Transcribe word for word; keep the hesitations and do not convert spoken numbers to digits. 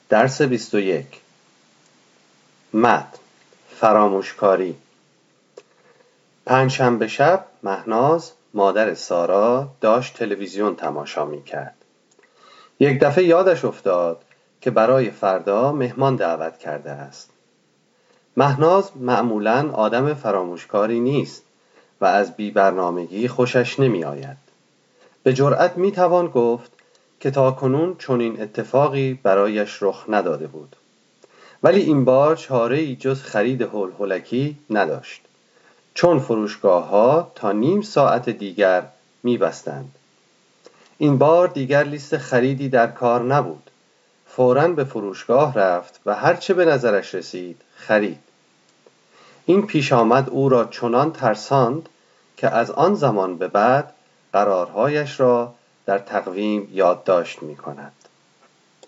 درس بیست و یک. متن فراموشکاری. پنجشنبه شب مهناز مادر سارا داشت تلویزیون تماشا می کرد. یک دفعه یادش افتاد که برای فردا مهمان دعوت کرده است. مهناز معمولاً آدم فراموشکاری نیست و از بی برنامگی خوشش نمی آید. به جرأت می توان گفت که تاکنون چنین اتفاقی برایش رخ نداده بود. ولی این بار چاره‌ای جز خرید هولهولکی نداشت، چون فروشگاه‌ها تا نیم ساعت دیگر می‌بستند. این بار دیگر لیست خریدی در کار نبود. فوراً به فروشگاه رفت و هرچه به نظرش رسید خرید. این پیش آمد او را چنان ترساند که از آن زمان به بعد قرارهایش را در تقویم یادداشت می‌کند.